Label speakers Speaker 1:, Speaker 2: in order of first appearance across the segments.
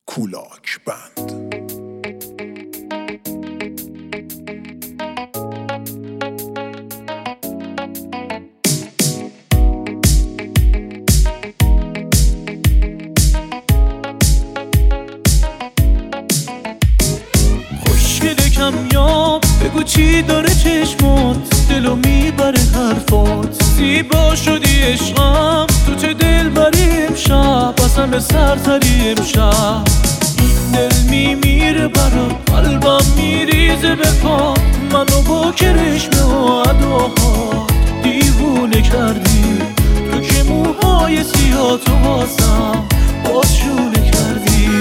Speaker 1: کولاک بند.
Speaker 2: کمیاب بگو چی داره چشمات، دلو میبره حرفات. زیبا شدی عشقم، تو چه دل بری امشب، اصلا به سرتری امشب. دل میمیره برات، قلبم میریزه به پا، منو با کرشمه و اداها دیوونه کردی. تو که موهای سیاه تو واسم بازشونه کردی.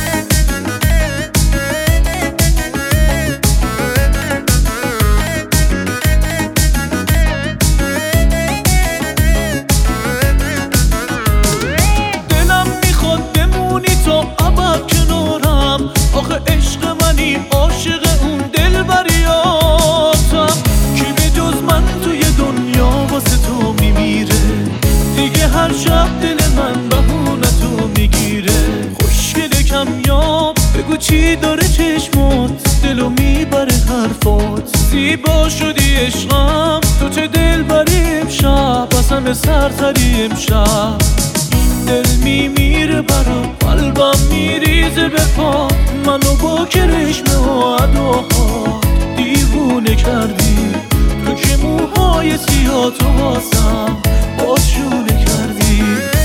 Speaker 2: آخه عشق منی، عاشق اون دل بریاتم، کی به جز من توی دنیا واسه تو میمیره. دیگه هر شب دل من بهونه تو میگیره. خوشگل کمیاب بگو چی داره چشمات، دلو میبره حرفات. زیبا شدی عشقم، تو چه دل بری امشب، اصلا به سرتری امشب. دل میمیره برات، قلبم میریزه به پا، منو با کرشمه و اداها دیوونه کردی. تو که موهای سیاه تو واسم بازشونه کردی.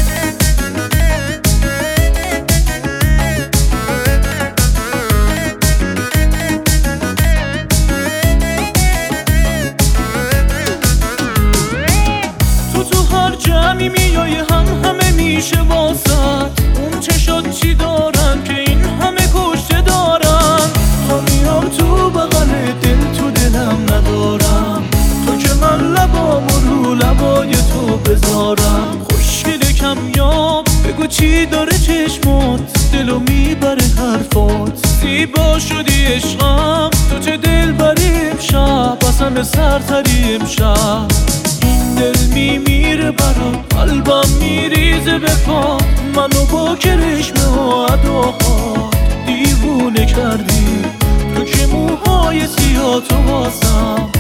Speaker 2: تو هر جمعی میای همه میشه واسط. اون چشات چی دارن که این همه کشته دارن؟ تا میام تو بغل دل تو دلم ندارم، تو که من لبامو رو لبای تو بذارم. خوشگل کمیاب بگو چی داره چشمات، دلو میبره حرفات. زیبا شدی عشقم، تو چه دل بری امشب، اصلا به سرتری امشب. دل میمیره برات، قلبم میریزه به پا، منو با کرشمه و اداها دیوونه کردی. تو که موهای سیاه تو واسم